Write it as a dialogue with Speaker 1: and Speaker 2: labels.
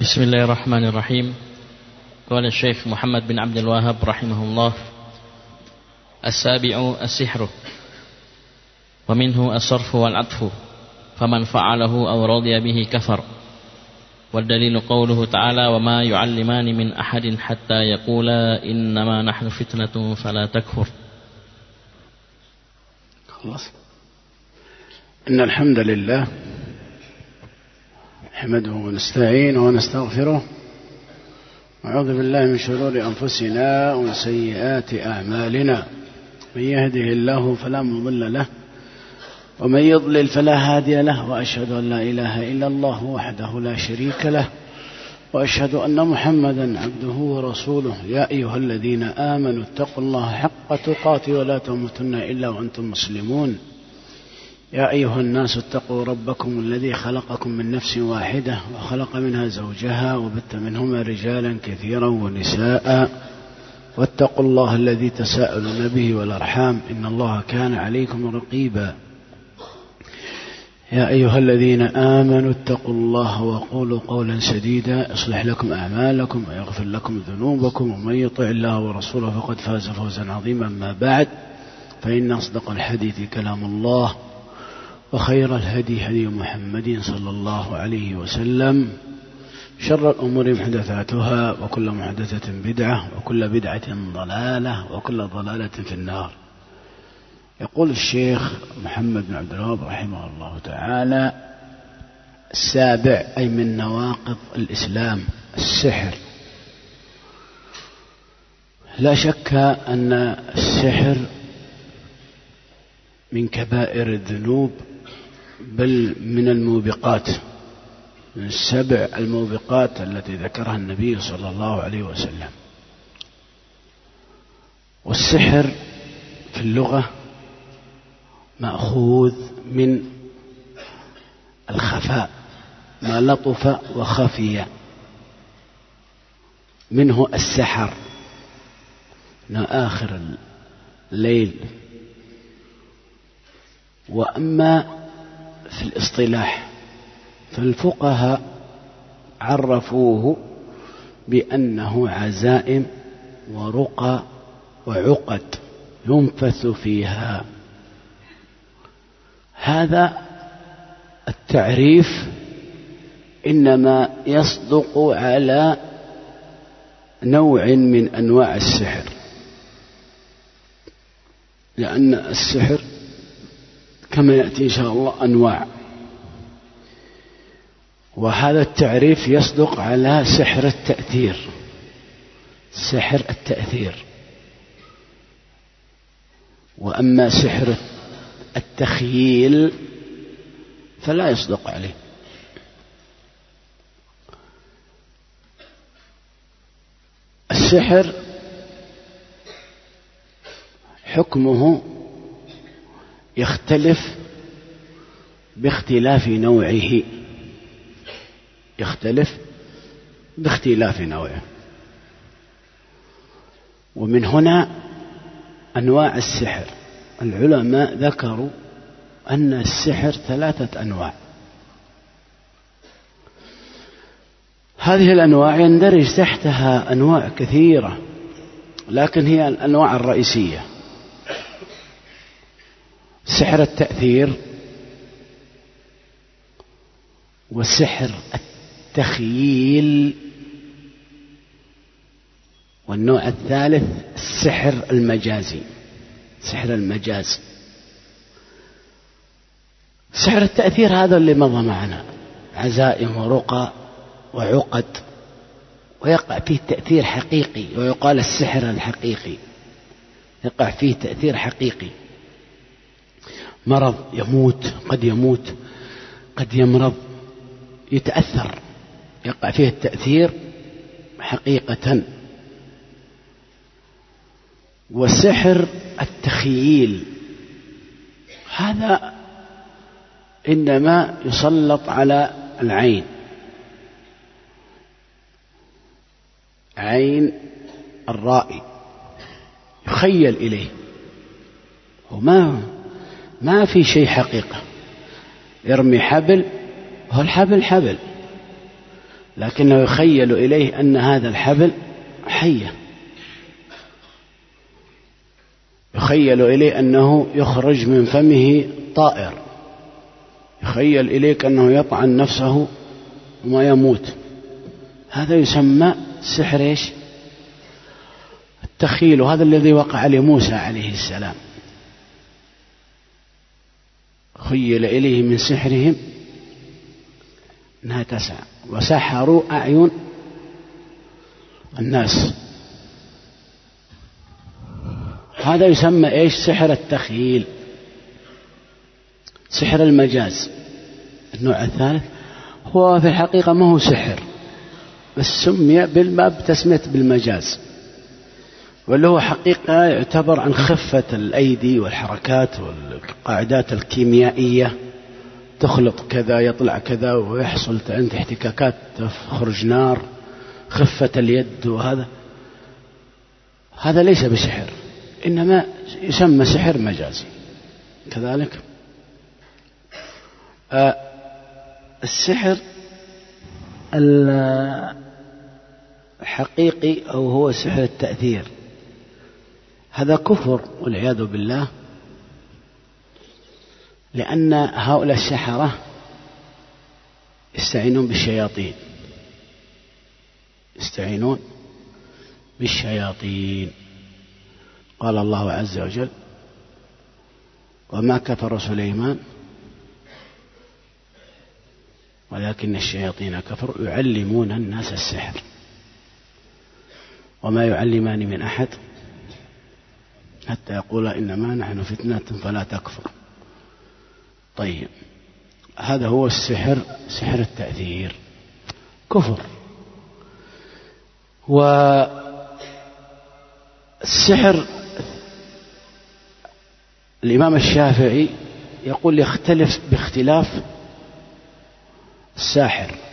Speaker 1: بسم الله الرحمن الرحيم. قال الشيخ محمد بن عبد الوهاب رحمه الله: السابع السحر، ومنه الصرف والعطف، فمن فعله أو رضي به كفر. والدليل قوله تعالى: وما يعلمان من أحد حتى يقولا إنما نحن فتنة فلا تكفر.
Speaker 2: خلاص. إن الحمد لله نحمده ونستعينه ونستغفره، ونعوذ بالله من شرور أنفسنا ومن سيئات أعمالنا. من يهده الله فلا مضل له، ومن يضلل فلا هادي له، وأشهد أن لا إله إلا الله وحده لا شريك له، وأشهد أن محمدا عبده ورسوله. يا أيها الذين آمنوا اتقوا الله حق تقاته ولا تموتن إلا وأنتم مسلمون. يا أيها الناس اتقوا ربكم الذي خلقكم من نفس واحدة، وخلق منها زوجها، وبث منهما رجالا كثيرا ونساء. واتقوا الله الذي تساءلون به والأرحام، إن الله كان عليكم رقيبا. يا أيها الذين آمنوا اتقوا الله وقولوا قولا سديدا يصلح لكم أعمالكم ويغفر لكم ذنوبكم، ومن يطع الله ورسوله فقد فاز فوزا عظيما. ما بعد، فإن أصدق الحديث كلام الله، وخير الهدي هدي محمد صلى الله عليه وسلم. شر الأمور محدثاتها، وكل محدثة بدعة، وكل بدعة ضلالة، وكل ضلالة في النار. يقول الشيخ محمد بن عبد الوهاب رحمه الله تعالى: السابع، أي من نواقض الإسلام، السحر. لا شك أن السحر من كبائر الذنوب، بل من الموبقات، من السبع الموبقات التي ذكرها النبي صلى الله عليه وسلم. والسحر في اللغة مأخوذ من الخفاء، ما لطف وخفي، منه السحر، آخر الليل. وأما في الاصطلاح فالفقهاء عرفوه بأنه عزائم ورقى وعقد ينفث فيها. هذا التعريف إنما يصدق على نوع من أنواع السحر، لأن السحر كما يأتي إن شاء الله أنواع، وهذا التعريف يصدق على سحر التأثير، سحر التأثير. وأما سحر التخييل فلا يصدق عليه. السحر حكمه يختلف باختلاف نوعه، يختلف باختلاف نوعه. ومن هنا أنواع السحر. العلماء ذكروا أن السحر 3 أنواع. هذه الأنواع يندرج تحتها أنواع كثيرة، لكن هي الأنواع الرئيسية: سحر التأثير، وسحر التخييل، والنوع الثالث السحر المجازي، سحر المجاز. سحر التأثير هذا اللي مضى معنا، عزائم ورقى وعقد، ويقع فيه تأثير حقيقي، ويقال السحر الحقيقي، يقع فيه تأثير حقيقي. مرض، يموت، قد يمرض، يتأثر، يقع فيه التأثير حقيقة. وسحر التخييل هذا إنما يسلط على العين، عين الرائي، يخيل إليه، وما في شيء حقيقة. يرمي حبل، هو الحبل حبل، لكنه يخيل إليه أن هذا الحبل حية، يخيل إليه أنه يخرج من فمه طائر، يخيل إليك أنه يطعن نفسه وما يموت. هذا يسمى سحر إيش؟ التخيل. وهذا الذي وقع لموسى عليه السلام، خيل إليه من سحرهم أنها تسعى وسحروا أعين الناس. هذا يسمى إيش؟ سحر التخيل، سحر المجاز. النوع الثالث هو في الحقيقة ما هو سحر، بس سمي بالباب تسمية بالمجاز، واللي هو حقيقة يعتبر عن خفة الأيدي والحركات والقاعدات الكيميائية، تخلط كذا يطلع كذا ويحصل عند احتكاكات تخرج نار، خفة اليد. وهذا ليس بسحر، إنما يسمى سحر مجازي. كذلك السحر الحقيقي أو هو سحر التأثير، هذا كفر والعياذ بالله، لأن هؤلاء السحرة يستعينون بالشياطين، يستعينون بالشياطين. قال الله عز وجل: وما كفر سليمان ولكن الشياطين كفروا يعلمون الناس السحر وما يعلمان من أحد حتى يقولا إنما نحن فتنة فلا تكفر. طيب، هذا هو السحر، سحر التأثير، كفر. والسحر الإمام الشافعي يقول يختلف باختلاف الساحر.